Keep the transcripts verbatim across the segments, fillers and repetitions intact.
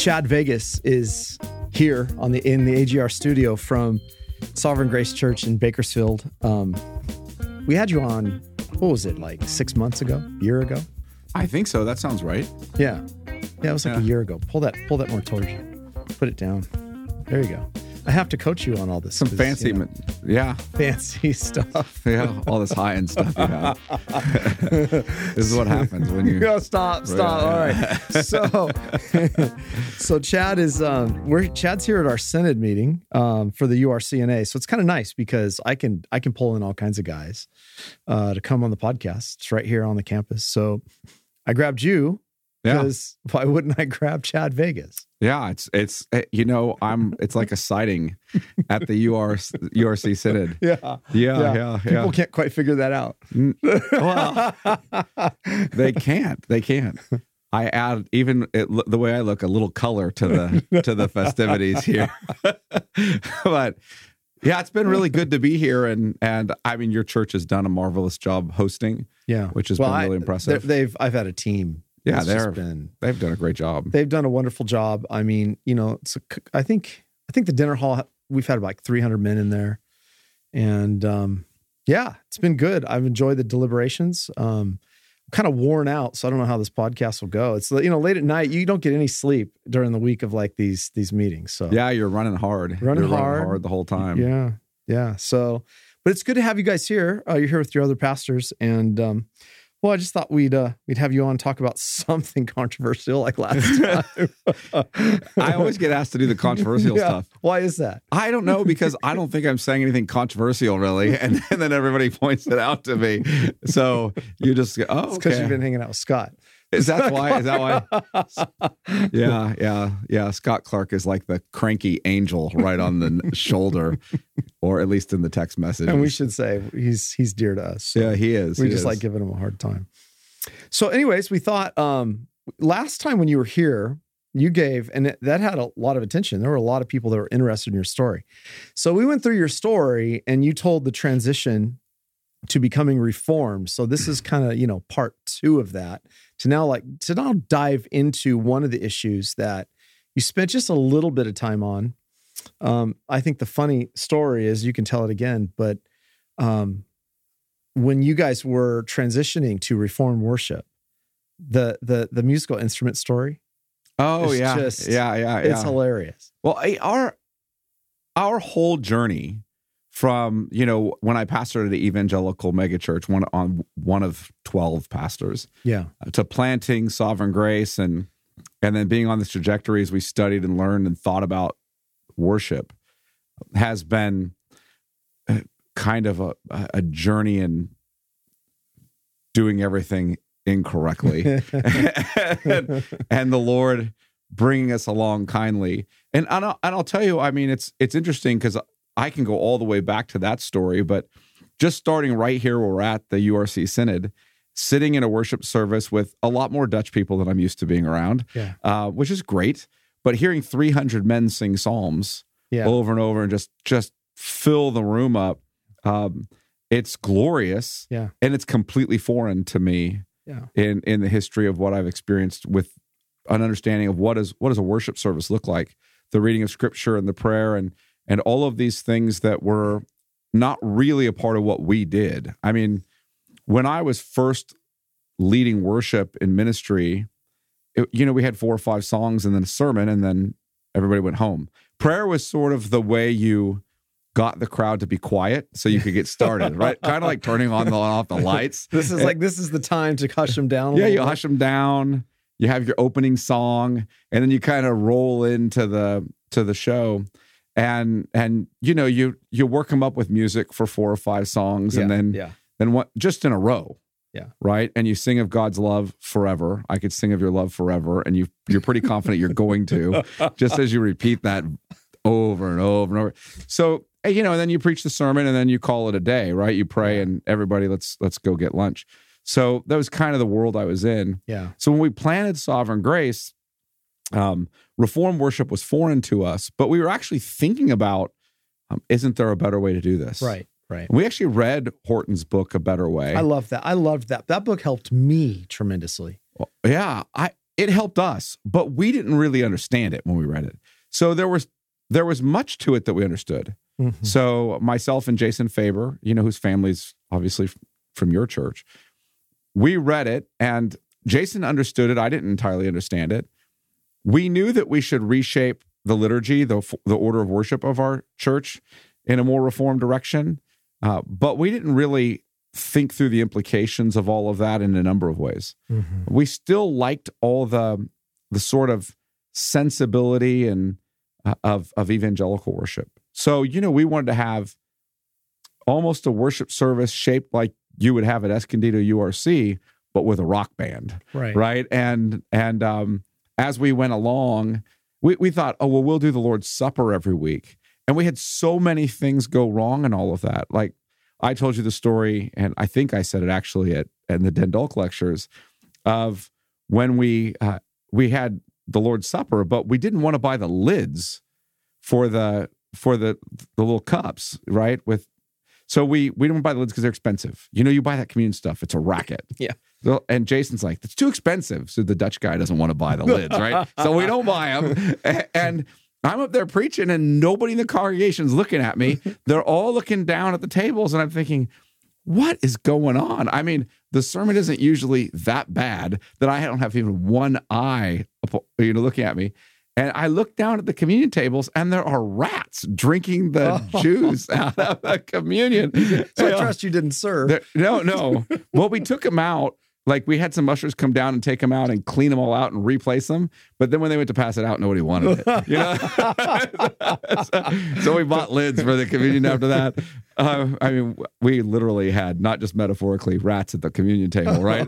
Chad Vegas is here on the in the A G R studio from Sovereign Grace Church in Bakersfield. Um, we had you on, what was it, like six months ago, a year ago? I think so. That sounds right. Yeah. Yeah, it was like Yeah. a year ago. Pull that pull that more towards you. Put it down. There you go. I have to coach you on all this. Some 'cause, fancy, you know, ma- yeah, fancy stuff. yeah, all this high-end stuff you have. This is what happens when you... Go, stop, stop. All right. So, so Chad is, um, we're Chad's here at our Synod meeting um, for the U R C N A. So it's kind of nice because I can I can pull in all kinds of guys uh, to come on the podcast. It's right here on the campus. So I grabbed you Yeah. because why wouldn't I grab Chad Vegas? Yeah, it's it's eh, you know I'm it's like a sighting at the U R U R C Synod. Yeah, Yeah, yeah, yeah. People can't quite figure that out. Well, they can't. They can't. I add even it, the way I look a little color to the to the festivities here. But yeah, it's been really good to be here, and and I mean your church has done a marvelous job hosting. Yeah, which has well, been really I, impressive. They've I've had a team. Yeah, It's they're just been they've done a great job. They've done a wonderful job. I mean, you know, it's a, I think I think the dinner hall, we've had like three hundred men in there, and um, yeah, it's been good. I've enjoyed the deliberations. Um, I'm kind of worn out, so I don't know how this podcast will go. It's, you know, late at night, you don't get any sleep during the week of like these these meetings. So Yeah, you're running hard. Running you're hard. running hard the whole time. yeah, yeah. So, but it's good to have you guys here. Uh, you're here with your other pastors, and um, well, I just thought we'd uh, we'd have you on talk about something controversial like last time. I always get asked to do the controversial Yeah. stuff. Why is that? I don't know, because I don't think I'm saying anything controversial really, and, and then everybody points it out to me. So you just go, oh, It's because okay. you've been hanging out with Scott. Is that why? Is that why? Yeah, yeah, yeah. Scott Clark is like the cranky angel right on the n- shoulder, or at least in the text message. And we should say he's he's dear to us. So Yeah, he is. we he just is. like giving him a hard time. So, anyways, we thought um, last time when you were here, you gave, and it, that had a lot of attention. There were a lot of people that were interested in your story. So we went through your story, and you told the transition to becoming reformed. So this is kind of, you know, part two of that. To now, like, to now dive into one of the issues that you spent just a little bit of time on. Um, I think the funny story is, you can tell it again, but um, when you guys were transitioning to Reformed worship, the the the musical instrument story, Oh it's yeah, just- yeah, yeah, it's yeah. hilarious. Well, I- our our whole journey from, you know, when I pastored at the evangelical megachurch, one on one of twelve pastors, Yeah. to planting Sovereign Grace, and and then being on this trajectory as we studied and learned and thought about worship, has been uh, kind of a, a journey in doing everything incorrectly, and, and the Lord bringing us along kindly. And and I'll, and I'll tell you, I mean, it's it's interesting because I can go all the way back to that story, but just starting right here where we're at the U R C Synod, sitting in a worship service with a lot more Dutch people than I'm used to being around, Yeah. uh, which is great. But hearing three hundred men sing psalms Yeah. over and over and just just fill the room up, um, it's glorious, Yeah. and it's completely foreign to me Yeah. in in the history of what I've experienced, with an understanding of what is what does a worship service look like, the reading of scripture and the prayer and and all of these things that were not really a part of what we did. I mean, when I was first leading worship in ministry, it, you know, we had four or five songs and then a sermon, and then everybody went home. Prayer was sort of the way you got the crowd to be quiet so you could get started, right? Kind of like turning on and off the lights. This is like, this is the time to hush them down. a Yeah, little you bit. hush them down. You have your opening song, and then you kind of roll into the to the show, and and you know you you work them up with music for four or five songs, Yeah. and then Yeah. then what? Just in a row, Yeah. right? And you sing of God's love forever. I could sing of your love forever, and you you're pretty confident you're going to, just as you repeat that over and over and over. So you know, and then you preach the sermon, and then you call it a day, right? You pray, and everybody let's let's go get lunch. So that was kind of the world I was in. Yeah. So when we planted Sovereign Grace, um, Reformed worship was foreign to us, but we were actually thinking about, um, isn't there a better way to do this? Right. Right. We actually read Horton's book, A Better Way. I love that. I loved that. That book helped me tremendously. Well, yeah, I it helped us, but we didn't really understand it when we read it. So there was there was much to it that we understood. Mm-hmm. So myself and Jason Faber, you know, whose family's obviously from your church, we read it, and Jason understood it. I didn't entirely understand it. We knew that we should reshape the liturgy, the the order of worship of our church in a more reformed direction, uh, but we didn't really think through the implications of all of that in a number of ways. Mm-hmm. We still liked all the the sort of sensibility and uh, of of evangelical worship. So, you know, we wanted to have almost a worship service shaped like you would have at Escondido U R C, but with a rock band, right? Right, and and um, as we went along, we we thought, oh well, we'll do the Lord's Supper every week, and we had so many things go wrong in all of that. Like I told you the story, and I think I said it actually at at the Den Dulk lectures of when we uh, we had the Lord's Supper, but we didn't want to buy the lids for the for the the little cups, right? With So we we don't buy the lids because they're expensive. You know, you buy that communion stuff, it's a racket. Yeah. So, and Jason's like, it's too expensive. So the Dutch guy doesn't want to buy the lids, right? So we don't buy them. And I'm up there preaching, and nobody in the congregation's looking at me. They're all looking down at the tables, and I'm thinking, what is going on? I mean, the sermon isn't usually that bad that I don't have even one eye, you know, looking at me. And I look down at the communion tables, and there are rats drinking the oh. juice out of the communion. So I trust you didn't serve. There, no, no. Well, we took them out. Like, we had some ushers come down and take them out and clean them all out and replace them. But then when they went to pass it out, nobody wanted it. You know? so, so we bought lids for the communion after that. Uh, I mean, we literally had, not just metaphorically, rats at the communion table, right?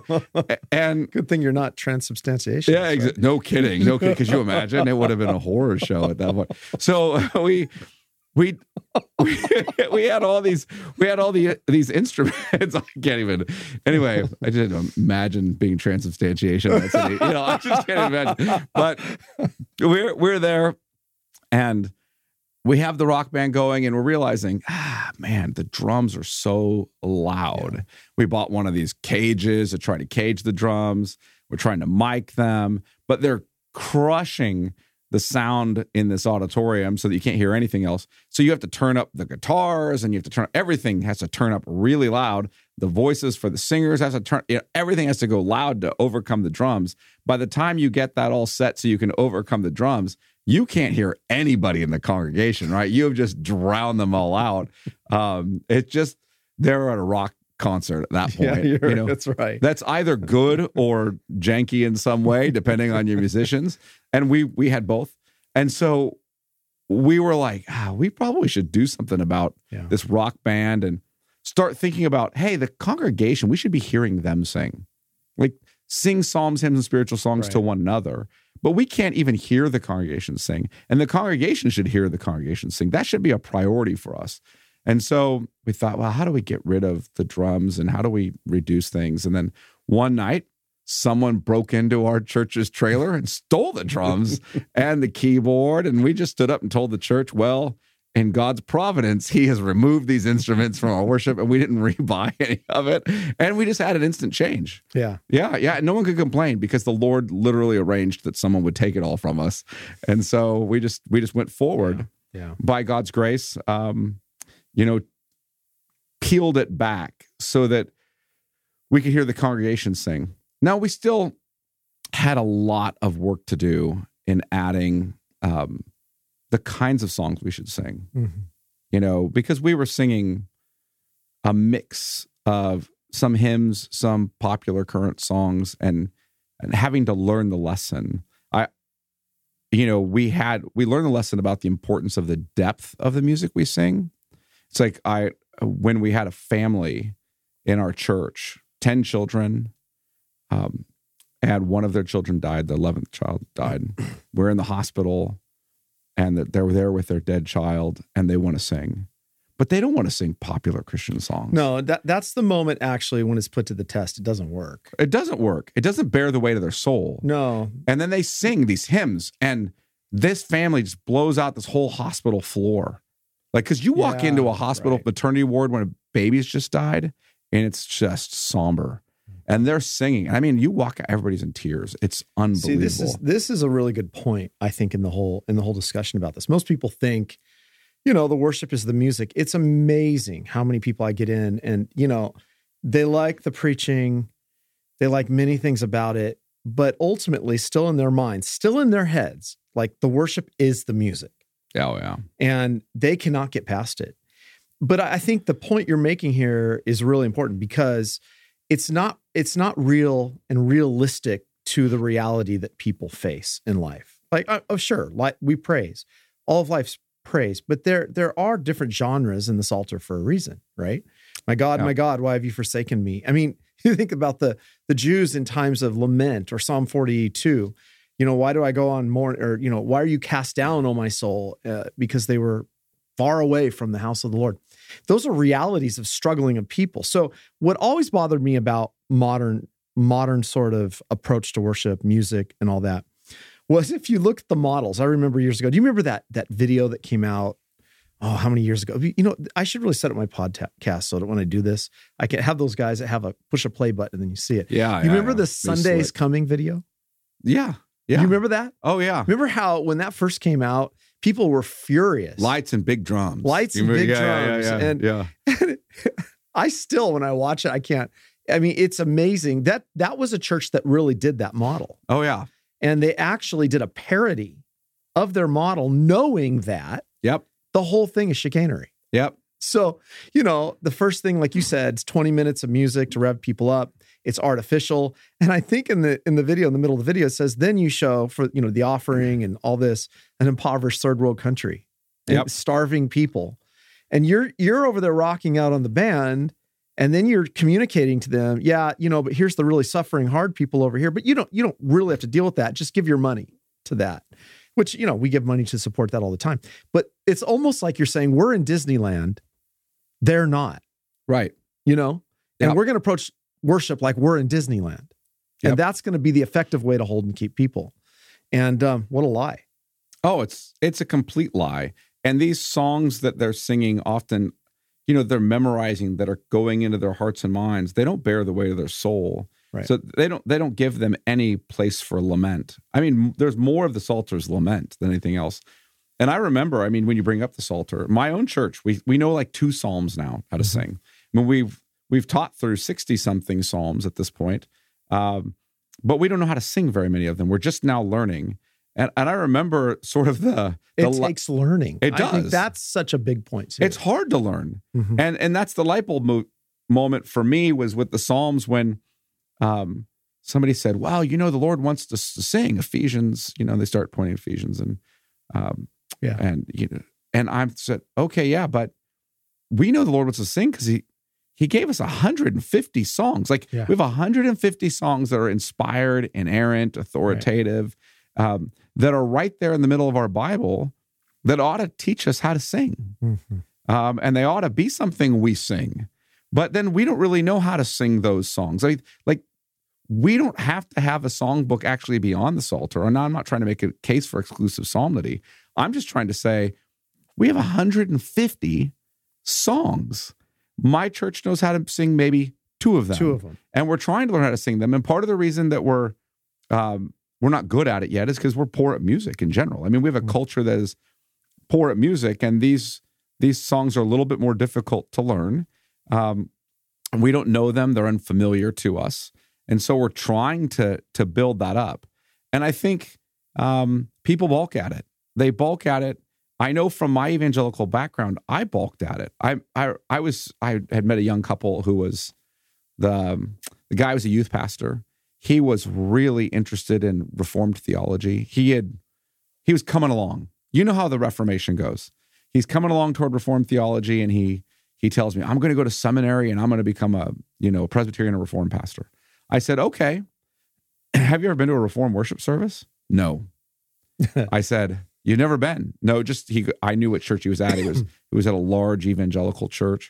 And good thing you're not transubstantiation. Yeah, exa- right? no kidding. No kidding. Could you imagine? It would have been a horror show at that point. So we... We, we we had all these we had all the these instruments. I can't even. Anyway, I didn't imagine being transubstantiation. That's any, you know, I just can't imagine. But we're we're there, and we have the rock band going, and we're realizing, ah, man, the drums are so loud. Yeah. We bought one of these cages to try to cage the drums. We're trying to mic them, but they're crushing the sound in this auditorium so that you can't hear anything else. So you have to turn up the guitars, and you have to turn, everything has to turn up really loud. The voices for the singers has to turn, you know, everything has to go loud to overcome the drums. By the time you get that all set so you can overcome the drums, you can't hear anybody in the congregation, right? You have just drowned them all out. Um, it's just, they're at a rock concert at that point. Yeah, you know, that's right. That's either good or janky in some way, depending on your musicians. And we we had both. And so we were like, ah, we probably should do something about yeah. this rock band and start thinking about, hey, the congregation, we should be hearing them sing. Like, sing psalms, hymns, and spiritual songs right. to one another. But we can't even hear the congregation sing. And the congregation should hear the congregation sing. That should be a priority for us. And so we thought, well, how do we get rid of the drums, and how do we reduce things? And then one night, someone broke into our church's trailer and stole the drums and the keyboard. And we just stood up and told the church, well, in God's providence, he has removed these instruments from our worship, and we didn't rebuy any of it. And we just had an instant change. Yeah. Yeah. Yeah. No one could complain because the Lord literally arranged that someone would take it all from us. And so we just, we just went forward yeah. Yeah. by God's grace. Um, you know, peeled it back so that we could hear the congregation sing. Now, we still had a lot of work to do in adding um, the kinds of songs we should sing, mm-hmm. you know, because we were singing a mix of some hymns, some popular current songs, and and having to learn the lesson. I, you know, we had, we learned the lesson about the importance of the depth of the music we sing. It's like I, when we had a family in our church, ten children, um, and one of their children died, the eleventh child died. We're in the hospital, and they're there with their dead child, and they want to sing. But they don't want to sing popular Christian songs. No, that that's the moment, actually, when it's put to the test. It doesn't work. It doesn't work. It doesn't bear the weight of their soul. No. And then they sing these hymns, and this family just blows out this whole hospital floor. Like, because you walk yeah, into a hospital right. maternity ward when a baby's just died, and it's just somber. and they're singing. I mean, you walk, everybody's in tears. It's unbelievable. See, this is this is a really good point, I think, in the whole in the whole discussion about this. Most people think, you know, the worship is the music. It's amazing how many people I get in, and you know, they like the preaching, they like many things about it, but ultimately, still in their minds, still in their heads, like the worship is the music. Oh yeah, and they cannot get past it. But I think the point you're making here is really important because it's not it's not real and realistic to the reality that people face in life. Like, oh, sure, like we praise, all of life's praise, but there there are different genres in the Psalter for a reason, right? My God, yeah. my God, why have you forsaken me? I mean, you think about the the Jews in times of lament or Psalm forty-two. You know, why do I go on more? Or you know, why are you cast down, O my soul? Uh, because they were far away from the house of the Lord. Those are realities of struggling of people. So what always bothered me about modern, modern sort of approach to worship, music and all that was if you look at the models. I remember years ago, do you remember that, that video that came out? Oh, how many years ago? You know, I should really set up my podcast so that when I do this, I can have those guys that have a push a play button and then you see it. Yeah. You yeah, remember yeah. the Sunday's Coming video? Yeah. Yeah. You remember that? Oh yeah. Remember how when that first came out, people were furious. Lights and big drums. Lights and big yeah, drums. Yeah, yeah, and, yeah. and I still, when I watch it, I can't. I mean, it's amazing. That that was a church that really did that model. Oh, yeah. And they actually did a parody of their model, knowing that yep. the whole thing is chicanery. Yep. So, you know, the first thing, like you said, it's twenty minutes of music to rev people up. It's artificial. And I think in the in the video, in the middle of the video, it says, then you show for, you know, the offering and all this, an impoverished third world country, and yep. starving people. And you're you're over there rocking out on the band, and then you're communicating to them, yeah, you know, but here's the really suffering hard people over here. But you don't you don't really have to deal with that. Just give your money to that. Which, you know, we give money to support that all the time. But it's almost like you're saying we're in Disneyland. They're not. Right. You know? And yep. we're going to approach worship like we're in Disneyland. Yep. And that's going to be the effective way to hold and keep people. And um, what a lie. Oh, it's it's a complete lie. And these songs that they're singing often, you know, they're memorizing, that are going into their hearts and minds. They don't bear the weight of their soul. Right. So they don't they don't give them any place for lament. I mean, there's more of the Psalter's lament than anything else. And I remember, I mean, when you bring up the Psalter, my own church, we we know like two psalms now how to mm-hmm. sing. I mean, we've we've taught through sixty something psalms at this point, um, but we don't know how to sing very many of them. We're just now learning. And and I remember sort of the, the it takes learning. It does. I think that's such a big point too. It's hard to learn, mm-hmm. and and that's the light bulb mo- moment for me was with the Psalms when. Um, somebody said, "Wow, you know, the Lord wants us to sing Ephesians." You know, they start pointing Ephesians, and um, yeah, and you know, and I said, "Okay, yeah, but we know the Lord wants us to sing because he he gave us one hundred fifty songs. Like yeah. we have one hundred fifty songs that are inspired, inerrant, authoritative, right. um, that are right there in the middle of our Bible that ought to teach us how to sing, mm-hmm. um, and they ought to be something we sing." But then we don't really know how to sing those songs. Like, like we don't have to have a songbook actually be on the Psalter. And now I'm not trying to make a case for exclusive psalmody. I'm just trying to say we have one hundred fifty songs. My church knows how to sing maybe two of them. Two of them. And we're trying to learn how to sing them. And part of the reason that we're um, we're not good at it yet is because we're poor at music in general. I mean, we have a mm-hmm. culture that is poor at music, and these these songs are a little bit more difficult to learn. Um, we don't know them. They're unfamiliar to us. And so we're trying to, to build that up. And I think um, people balk at it. They balk at it. I know from my evangelical background, I balked at it. I I I was I had met a young couple who was the, um, the guy was a youth pastor. He was really interested in Reformed theology. He had he was coming along. You know how the Reformation goes. He's coming along toward Reformed theology, and he He tells me, I'm going to go to seminary and I'm going to become a, you know, Presbyterian or Reformed pastor. I said, okay. Have you ever been to a Reformed worship service? No. I said, you've never been? No, just he. I knew what church he was at. He was he was at a large evangelical church.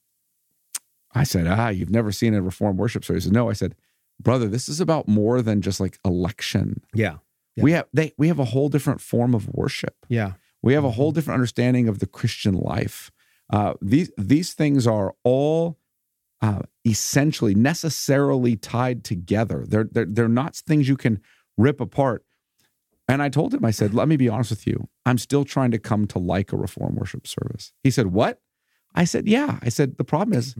I said, ah, you've never seen a Reformed worship service? He said, no. I said, brother, this is about more than just like election. Yeah. yeah. We have they we have a whole different form of worship. Yeah. We have a whole different understanding of the Christian life. Uh, these these things are all uh, essentially necessarily tied together. They're, they're, they're not things you can rip apart. And I told him, I said, let me be honest with you. I'm still trying to come to like a Reformed worship service. He said, what? I said, yeah. I said, the problem is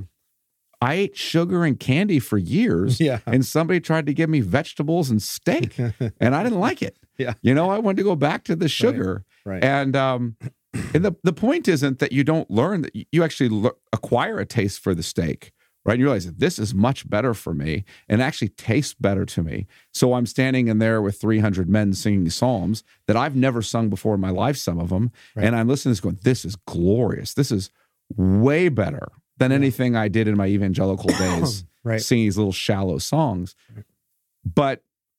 I ate sugar and candy for years, yeah. and somebody tried to give me vegetables and steak, and I didn't like it. Yeah. You know, I wanted to go back to the sugar. Right. Right. And um, and the, the point isn't that you don't learn, that you actually lo- acquire a taste for the steak, right? And you realize that this is much better for me and actually tastes better to me. So I'm standing in there with three hundred men singing psalms that I've never sung before in my life, some of them. Right. And I'm listening to this going, this is glorious. This is way better than yeah. anything I did in my evangelical days, right. singing these little shallow songs. Right. But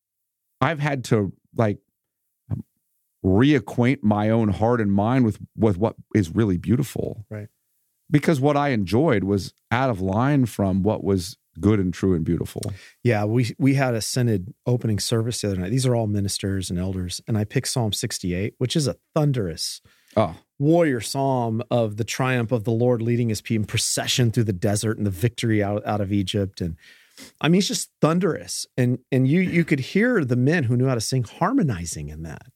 I've had to like um, reacquaint my own heart and mind with, with what is really beautiful. Right. Because what I enjoyed was out of line from what was good and true and beautiful. Yeah, we we had a synod opening service the other night. These are all ministers and elders, and I picked Psalm sixty-eight, which is a thunderous oh. warrior psalm of the triumph of the Lord leading his people in procession through the desert and the victory out, out of Egypt. And I mean, it's just thunderous. And and you you could hear the men who knew how to sing harmonizing in that.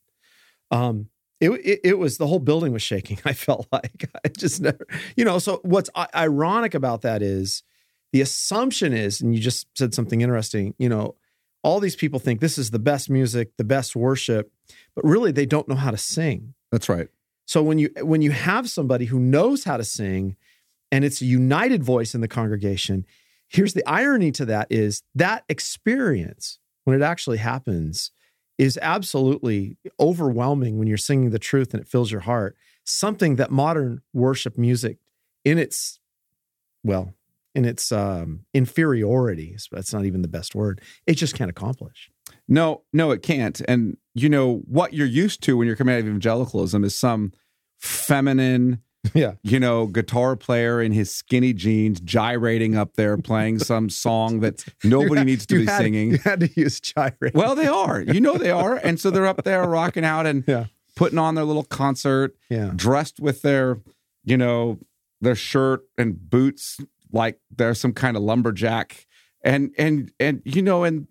Um, It, it it was, the whole building was shaking. I felt like I just never, you know, so what's ironic about that is the assumption is, and you just said something interesting, you know, all these people think this is the best music, the best worship, but really they don't know how to sing. That's right. So when you, when you have somebody who knows how to sing and it's a united voice in the congregation, here's the irony to that is that experience, when it actually happens, is absolutely overwhelming when you're singing the truth and it fills your heart. Something that modern worship music in its, well, in its um, inferiority, that's not even the best word, it just can't accomplish. No, no, it can't. And, you know, what you're used to when you're coming out of evangelicalism is some feminine, yeah, you know, guitar player in his skinny jeans gyrating up there playing some song that nobody had, needs to be had, singing. You had to use gyrate. Well, they are. You know they are. And so they're up there rocking out and yeah. putting on their little concert, yeah. dressed with their, you know, their shirt and boots like they're some kind of lumberjack. And, and, and, you know, and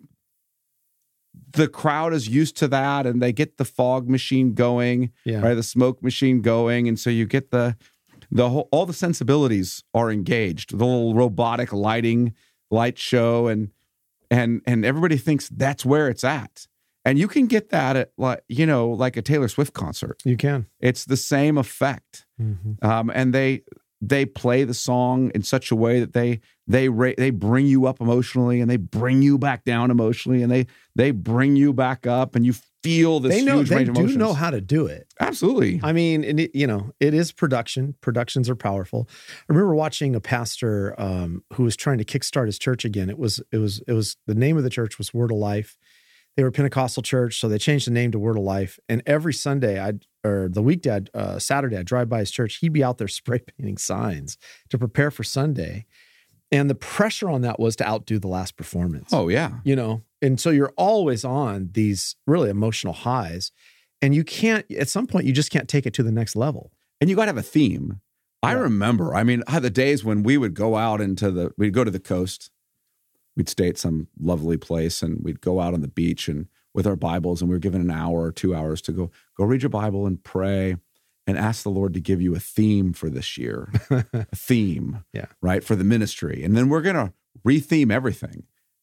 the crowd is used to that and they get the fog machine going, yeah. right? The smoke machine going. And so you get the, the whole, all the sensibilities are engaged, the little robotic lighting, light show. And, and, and everybody thinks that's where it's at. And you can get that at, like, you know, like a Taylor Swift concert. You can. It's the same effect. Mm-hmm. Um, and they, they play the song in such a way that they they ra- they bring you up emotionally and they bring you back down emotionally and they they bring you back up and you feel this they know, huge they range of emotions. They do know how to do it. Absolutely. I mean, and it, you know, it is production. Productions are powerful. I remember watching a pastor um, who was trying to kickstart his church again. It was it was it was the name of the church was Word of Life. They were a Pentecostal church, so they changed the name to Word of Life. And every Sunday, I'd or the weekday, I'd, uh, Saturday, I'd drive by his church. He'd be out there spray painting signs to prepare for Sunday. And the pressure on that was to outdo the last performance. Oh, yeah. You know, and so you're always on these really emotional highs. And you can't, at some point, you just can't take it to the next level. And you got to have a theme. I Yeah. remember, I mean, the days when we would go out into the, we'd go to the coast. We'd stay at some lovely place and we'd go out on the beach and with our Bibles, and we were given an hour or two hours to go, go read your Bible and pray and ask the Lord to give you a theme for this year, a theme, Yeah. right, for the ministry. And then we're going to re-theme everything,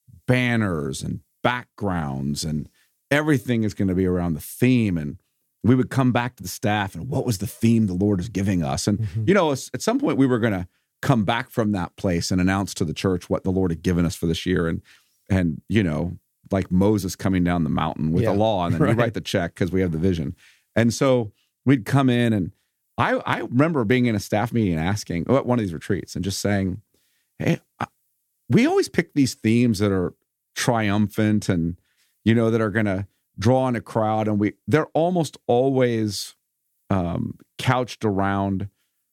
banners and backgrounds, and everything is going to be around the theme. And we would come back to the staff and what was the theme the Lord is giving us? And, Mhm. you know, at some point we were going to come back from that place and announce to the church what the Lord had given us for this year. And, and, you know, like Moses coming down the mountain with Yeah, the law, and then right. we write the check because we have the vision. And so we'd come in, and I, I remember being in a staff meeting and asking at one of these retreats and just saying, hey, I, we always pick these themes that are triumphant and, you know, that are going to draw in a crowd. And we, they're almost always um, couched around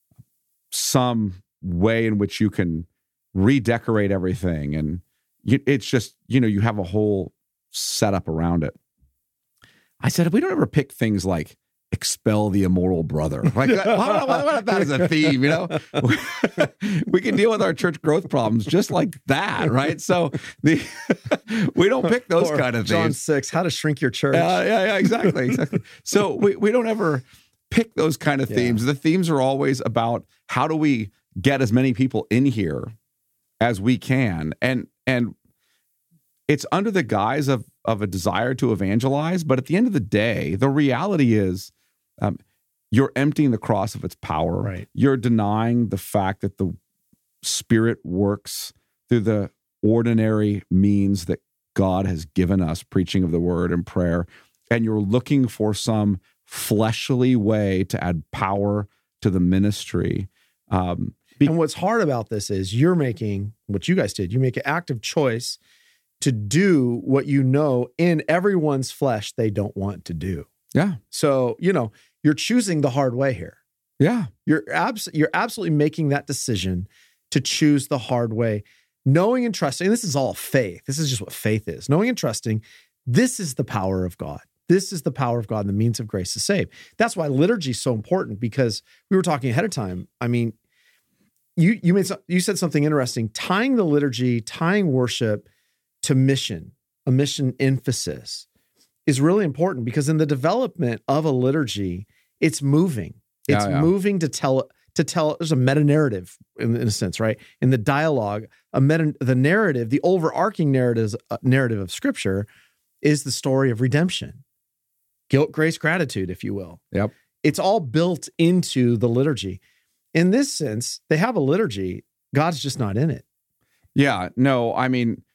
some way in which you can redecorate everything. And you, it's just, you know, you have a whole setup around it. I said, we don't ever pick things like expel the immoral brother. Like, what, what, what if that is a theme, you know? We can deal with our church growth problems just like that, right? So the we don't pick those Or kind of John themes. six, how to shrink your church. Uh, yeah, yeah, exactly, exactly. So we, we don't ever pick those kind of Yeah. themes. The themes are always about how do we get as many people in here as we can, and and it's under the guise of of a desire to evangelize. But at the end of the day, the reality is, um, you're emptying the cross of its power. Right. You're denying the fact that the Spirit works through the ordinary means that God has given us, preaching of the word and prayer, and you're looking for some fleshly way to add power to the ministry. Um, be- And what's hard about this is you're making what you guys did. You make an active choice to do what you know in everyone's flesh they don't want to do. yeah, So, you know, you're choosing the hard way here. yeah, You're abs- you're absolutely making that decision to choose the hard way, knowing and trusting. And this is all faith. This is just what faith is. Knowing and trusting, this is the power of God. This is the power of God and the means of grace to save. That's why liturgy is so important, because we were talking ahead of time. I mean, you you made some, you said something interesting, tying the liturgy, tying worship to mission, a mission emphasis is really important, because in the development of a liturgy, it's moving. It's Yeah, yeah. moving to tell to tell. There's a meta narrative in, in a sense, right? In the dialogue, a meta the narrative, the overarching narrative uh, narrative of Scripture is the story of redemption, guilt, grace, gratitude, if you will. Yep. It's all built into the liturgy. In this sense, they have a liturgy. God's just not in it. yeah. No, I mean,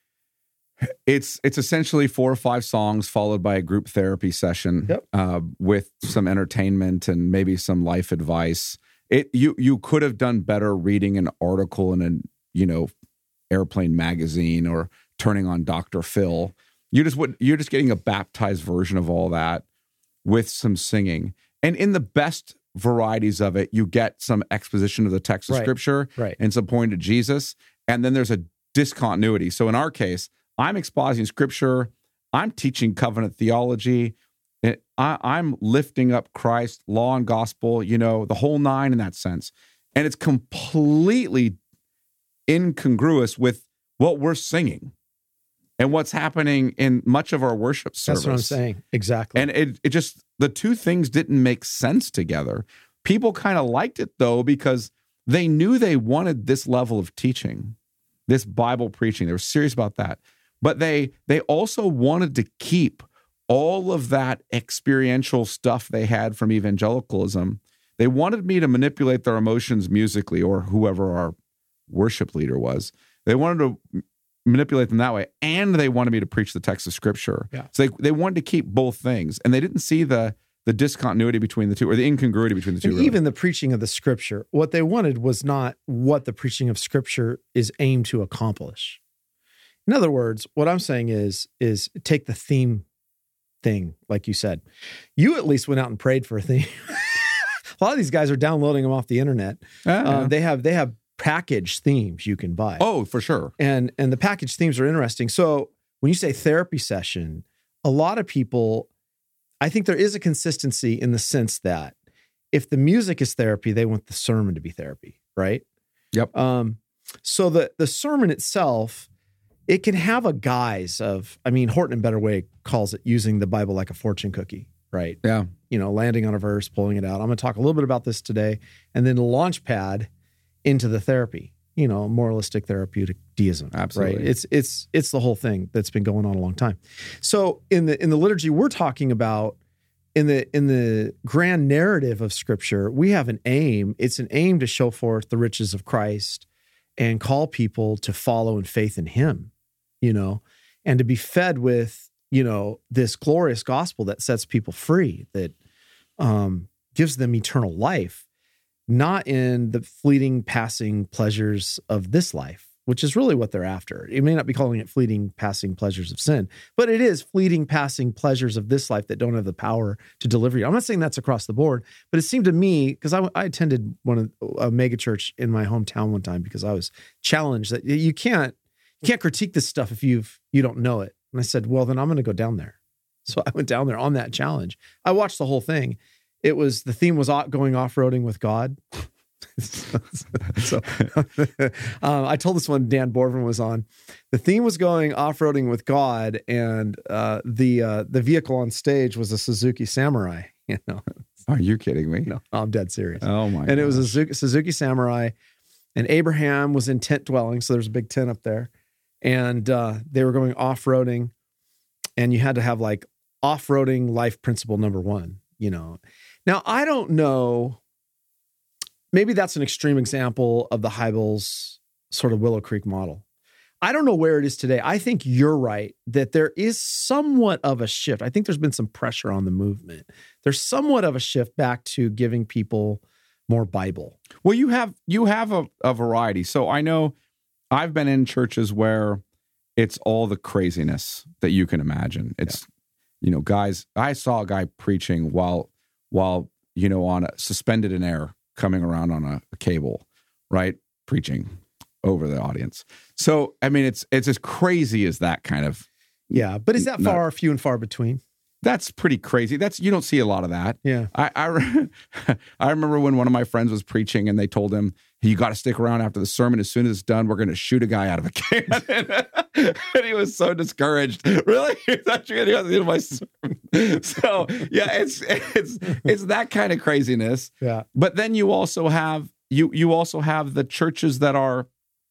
it's it's essentially four or five songs followed by a group therapy session. Yep. uh, with some entertainment and maybe some life advice. It you you could have done better reading an article in a you know Airplane magazine or turning on Doctor Phil. You just would you're just getting a baptized version of all that with some singing. And in the best varieties of it, you get some exposition of the text of Right. Scripture Right. and some point to Jesus. And then there's a discontinuity. So in our case, I'm expositing Scripture. I'm teaching covenant theology. It, I, I'm lifting up Christ, law and gospel, you know, the whole nine in that sense. And it's completely incongruous with what we're singing and what's happening in much of our worship service. That's what I'm saying. Exactly. And it, it just, the two things didn't make sense together. People kind of liked it though, because they knew they wanted this level of teaching, this Bible preaching. They were serious about that. But they they also wanted to keep all of that experiential stuff they had from evangelicalism. They wanted me to manipulate their emotions musically, or whoever our worship leader was. They wanted to manipulate them that way, and they wanted me to preach the text of Scripture. Yeah. So they, they wanted to keep both things, and they didn't see the the discontinuity between the two, or the incongruity between the two. And really. even the preaching of the Scripture, what they wanted was not what the preaching of Scripture is aimed to accomplish. In other words, what I'm saying is, is take the theme thing, like you said. You at least went out and prayed for a theme. A lot of these guys are downloading them off the internet. Yeah, yeah. Uh, they have they have package themes you can buy. oh, for sure. And and the package themes are interesting. So when you say therapy session, a lot of people, I think there is a consistency in the sense that if the music is therapy, they want the sermon to be therapy, right? Yep. Um, so the the sermon itself, it can have a guise of, I mean, Horton and Better Way calls it using the Bible like a fortune cookie, right? Yeah. You know, landing on a verse, pulling it out. I'm going to talk a little bit about this today, and then launch pad into the therapy, you know, moralistic therapeutic deism. Absolutely. Right? It's it's it's the whole thing that's been going on a long time. So in the in the liturgy we're talking about, in the in the grand narrative of Scripture, we have an aim. It's an aim to show forth the riches of Christ and call people to follow in faith in Him, you know, and to be fed with, you know, this glorious gospel that sets people free, that um, gives them eternal life, not in the fleeting passing pleasures of this life, which is really what they're after. You may not be calling it fleeting passing pleasures of sin, but it is fleeting passing pleasures of this life that don't have the power to deliver you. I'm not saying that's across the board, but it seemed to me, because I, I attended one of a mega church in my hometown one time because I was challenged that you can't you can't critique this stuff if you've you don't know it. And I said, well, then I'm going to go down there. So I went down there on that challenge. I watched the whole thing. it was, the theme was going off-roading with God. so um, I told this one Dan Borvin was on. The theme was going off-roading with God, and uh, the uh, the vehicle on stage was a Suzuki Samurai. You know, are you kidding me? No, I'm dead serious. Oh my! And gosh. It was a Suzuki, Suzuki Samurai, and Abraham was in tent dwelling, so there's a big tent up there, and uh, they were going off-roading, and you had to have like off-roading life principle number one. You know, now I don't know. Maybe that's an extreme example of the Hybels sort of Willow Creek model. I don't know where it is today. I think you're right that there is somewhat of a shift. I think there's been some pressure on the movement. There's somewhat of a shift back to giving people more Bible. Well, you have you have a, a variety. So I know I've been in churches where it's all the craziness that you can imagine. It's, yeah. you know, guys, I saw a guy preaching while, while you know, on a, suspended in air, coming around on a, a cable, right? Preaching over the audience. So, I mean, it's it's as crazy as that kind of. Yeah, but is that far not, few and far between? That's pretty crazy. That's you don't see a lot of that. Yeah. I I, I remember when one of my friends was preaching and they told him, you got to stick around after the sermon. As soon as it's done, we're going to shoot a guy out of a cannon. And he was so discouraged. Really? I thought you were going to go to my sermon. So, yeah, it's it's it's that kind of craziness. Yeah. But then you also have you you also have the churches that are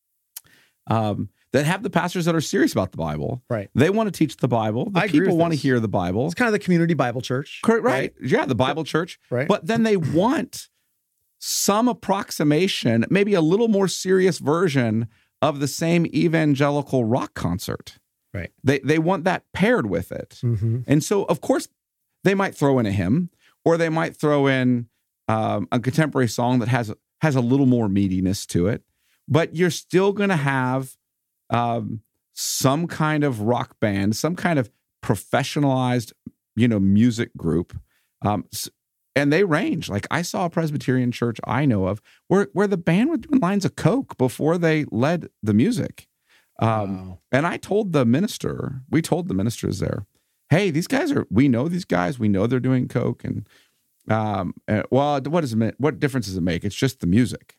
um that have the pastors that are serious about the Bible. Right. They want to teach the Bible. The I agree people with want to this. hear the Bible. It's kind of the community Bible church. Correct, right. right? Yeah, the Bible church. Right. But then they want some approximation, maybe a little more serious version of the same evangelical rock concert. Right. They they want that paired with it. Mm-hmm. And so, of course, they might throw in a hymn, or they might throw in um, a contemporary song that has has a little more meatiness to it. But you're still going to have um, some kind of rock band, some kind of professionalized, you know, music group. Um, and they range. Like I saw a Presbyterian church I know of where, where the band was doing lines of coke before they led the music. Um, wow. And I told the minister, we told the ministers there, hey, these guys are, we know these guys, we know they're doing coke. And, um, and well, what does it mean? What difference does it make? It's just the music.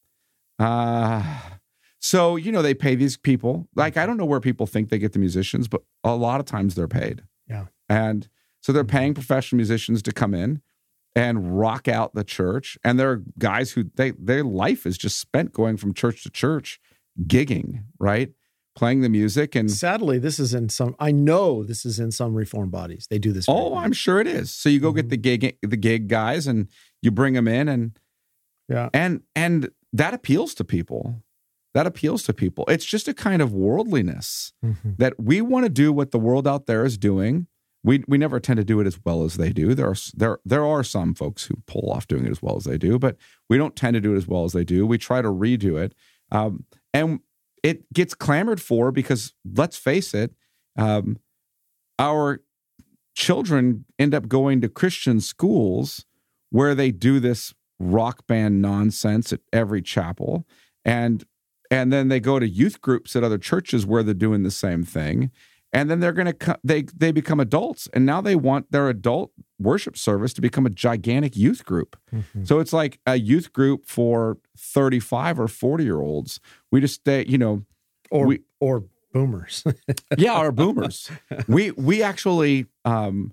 Uh, so, you know, they pay these people. Like, I don't know where people think they get the musicians, but a lot of times they're paid. Yeah. And so they're paying professional musicians to come in and rock out the church. And there are guys who they their life is just spent going from church to church, gigging, right? Playing the music. And sadly, this is in some, I know this is in some reform bodies. They do this. Oh, I'm sure it is. So you go mm-hmm. get the gig, the gig guys and you bring them in and, yeah. And, and that appeals to people. That appeals to people. It's just a kind of worldliness mm-hmm. that we want to do what the world out there is doing. We we never tend to do it as well as they do. There are there there are some folks who pull off doing it as well as they do, but we don't tend to do it as well as they do. We try to redo it, um, and it gets clamored for because let's face it, um, our children end up going to Christian schools where they do this rock band nonsense at every chapel, and and then they go to youth groups at other churches where they're doing the same thing. And then they're going to they they become adults, and now they want their adult worship service to become a gigantic youth group. Mm-hmm. So it's like a youth group for thirty-five or forty year olds. We just stay, you know, or we, or boomers. yeah, or boomers. we we actually um,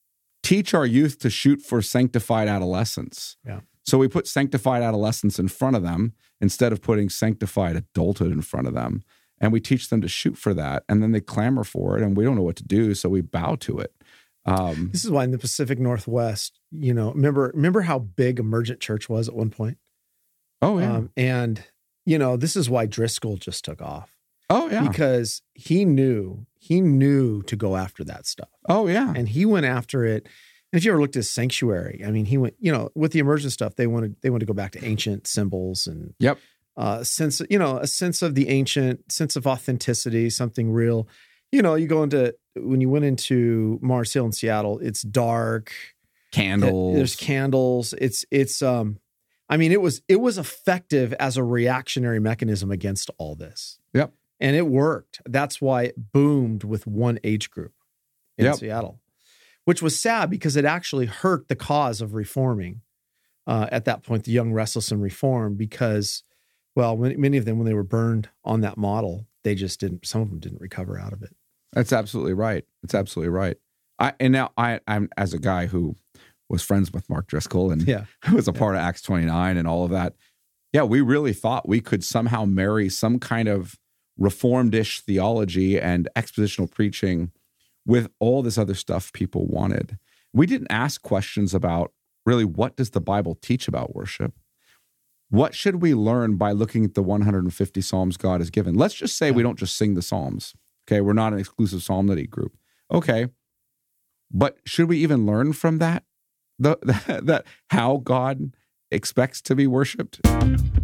teach our youth to shoot for sanctified adolescence. Yeah. So we put sanctified adolescence in front of them instead of putting sanctified adulthood in front of them. And we teach them to shoot for that. And then they clamor for it. And we don't know what to do. So we bow to it. Um, this is why in the Pacific Northwest, you know, remember, remember how big Emergent Church was at one point? Oh, yeah. Um, and, you know, this is why Driscoll just took off. Oh, yeah. Because he knew, he knew to go after that stuff. Oh, yeah. And he went after it. And if you ever looked at Sanctuary, I mean, he went, you know, with the Emergent stuff, they wanted, they wanted to go back to ancient symbols and, yep. Uh, sense, you know, a sense of the ancient, sense of authenticity, something real. You know, you go into, when you went into Mars Hill in Seattle, it's dark. Candles. There's candles. It's, it's, um, I mean, it was, it was effective as a reactionary mechanism against all this. Yep. And it worked. That's why it boomed with one age group in yep. Seattle. which was sad because it actually hurt the cause of reforming uh, at that point, the Young, Restless, and Reformed, because, well, when, many of them, when they were burned on that model, they just didn't, some of them didn't recover out of it. That's absolutely right. That's absolutely right. I and now I, I'm as a guy who was friends with Mark Driscoll and yeah. was a yeah. part of Acts twenty-nine and all of that. Yeah, we really thought we could somehow marry some kind of reformed-ish theology and expositional preaching with all this other stuff people wanted. We didn't ask questions about really what does the Bible teach about worship? What should we learn by looking at the one hundred fifty Psalms God has given? Let's just say yeah. we don't just sing the Psalms. Okay, we're not an exclusive psalmody group. Okay, but should we even learn from that? The, that, that how God expects to be worshiped?